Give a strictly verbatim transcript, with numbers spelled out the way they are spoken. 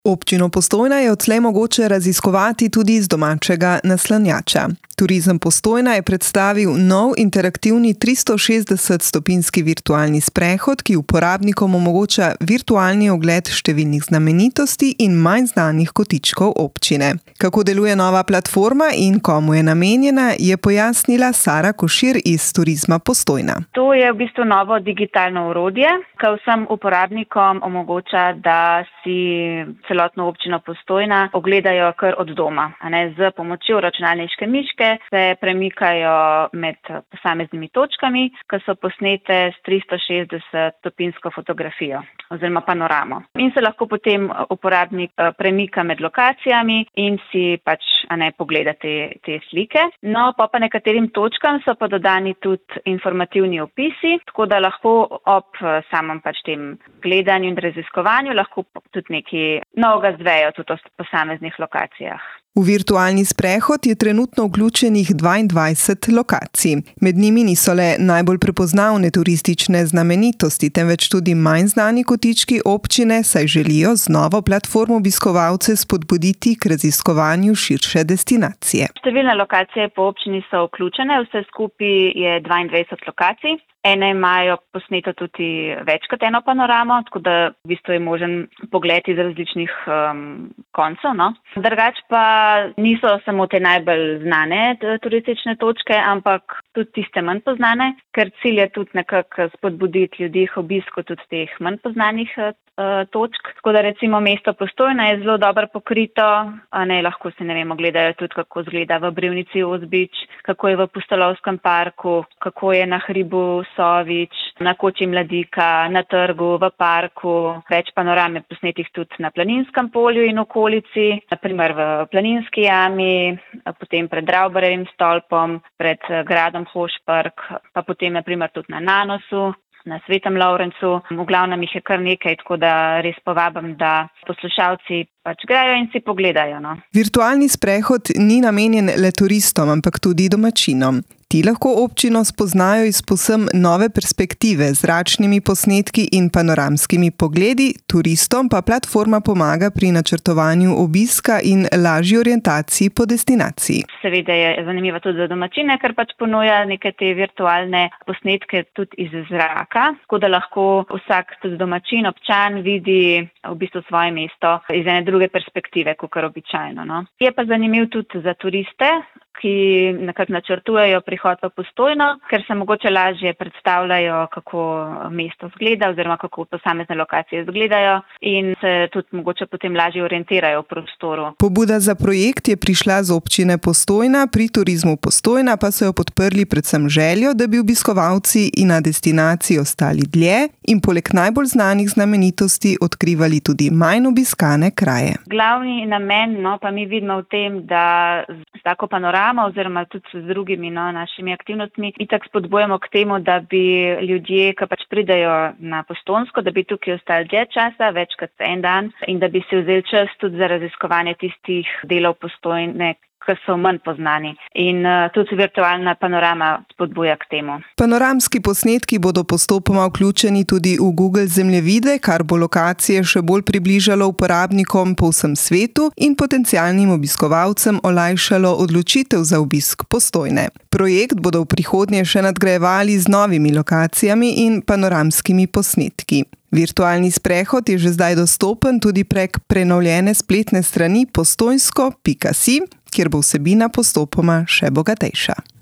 Občino Postojna je odslej mogoče raziskovati tudi iz domačega naslanjača. Turizem Postojna je predstavil nov interaktivni tristo šestdeset stopinjski virtualni sprehod, ki uporabnikom omogoča virtualni ogled številnih znamenitosti in manj znanih kotičkov občine. Kako deluje nova platforma in komu je namenjena, je pojasnila Sara Košir iz Turizma Postojna. To je v bistvu novo digitalno orodje, ki vsem uporabnikom omogoča, da si celotno občino Postojna ogledajo kar od doma. Z pomočjo računalniške miške se premikajo med posameznimi točkami, ki so posnete s tristo šestdeset stopinjsko fotografijo oziroma panoramo. In se lahko potem uporabnik premika med lokacijami in si pač a ne pogleda te, te slike. No, pa pa nekaterim točkam so pa dodani tudi informativni opisi, tako da lahko ob samem pač tem gledanju in raziskovanju lahko tudi nekaj novega zvejo tudi o posameznih lokacijah. V virtualni sprehod je trenutno vključenih dvaindvajset lokacij. Med njimi niso le najbolj prepoznavne turistične znamenitosti, temveč tudi manj znani kotički občine, saj želijo z novo platformo obiskovalce spodbuditi k raziskovanju širše destinacije. Številne lokacije po občini so vključene, vse skupaj je dvaindvajset lokacij. Ene imajo posneto tudi več kot eno panoramo, tako da v bistvu je možen pogled iz različnih um, koncev. No. Drugač pa niso samo te najbolj znane turistične točke, ampak tudi tiste manj poznane, ker cilj je tudi nekako spodbuditi ljudi k obisku tudi teh manj poznanih uh, točk. Tako da recimo mesto Postojna je zelo dobro pokrito, a ne lahko se ne vemo, gledajo tudi, kako izgleda v Brivnici Ozbič, kako je v Pustolovskem parku, kako je na hribu Sovič, na koči Mladika, na trgu, v parku. Več panoram je posnetih tudi na Planinskem polju in okolici, naprimer v Planinski jami, potem pred Dravbarjevim stolpom, pred gradom Hošpark, pa potem naprimer tudi na Nanosu, na Svetem Lovrencu. V glavnem jih je kar nekaj, tako da res povabim, da poslušalci pač grejo in si pogledajo. No. Virtualni sprehod ni namenjen le turistom, ampak tudi domačinom. Ti lahko občino spoznajo iz povsem nove perspektive, z zračnimi posnetki in panoramskimi pogledi, turistom pa platforma pomaga pri načrtovanju obiska in lažji orientaciji po destinaciji. Seveda je zanimiva tudi za domačine, ker pač ponuja neke te virtualne posnetke tudi iz zraka, tako da lahko vsak tudi domačin, občan vidi v bistvu svoje mesto iz ene druge perspektive, kakor običajno. No. Je pa zanimiv tudi za turiste, ki nekako načrtujejo prihod v Postojno, ker se mogoče lažje predstavljajo, kako mesto izgleda oziroma kako posamezne lokacije izgledajo in se tudi mogoče potem lažje orientirajo v prostoru. Pobuda za projekt je prišla z občine Postojna, pri Turizmu Postojna pa so jo podprli predvsem željo, da bi obiskovalci in na destinaciji ostali dlje in poleg najbolj znanih znamenitosti odkrivali tudi manj obiskane kraje. Glavni namen no, pa mi vidimo v tem, da z tako panoramo oziroma tudi z drugimi no, našimi aktivnostmi itak spodbujamo k temu, da bi ljudje, ki pač pridejo na Postojnsko, da bi tukaj ostali dlje časa, več kot en dan in da bi si vzeli čas tudi za raziskovanje tistih delov Postojne, ki so manj poznani. In uh, tudi virtualna panorama spodbuja k temu. Panoramski posnetki bodo postopoma vključeni tudi v Google zemljevide, kar bo lokacije še bolj približalo uporabnikom po vsem svetu in potencialnim obiskovalcem olajšalo odločitev za obisk Postojne. Projekt bodo v prihodnje še nadgrajevali z novimi lokacijami in panoramskimi posnetki. Virtualni sprehod je že zdaj dostopen tudi prek prenovljene spletne strani postojnsko pika si, kjer bo vsebina postopoma še bogatejša.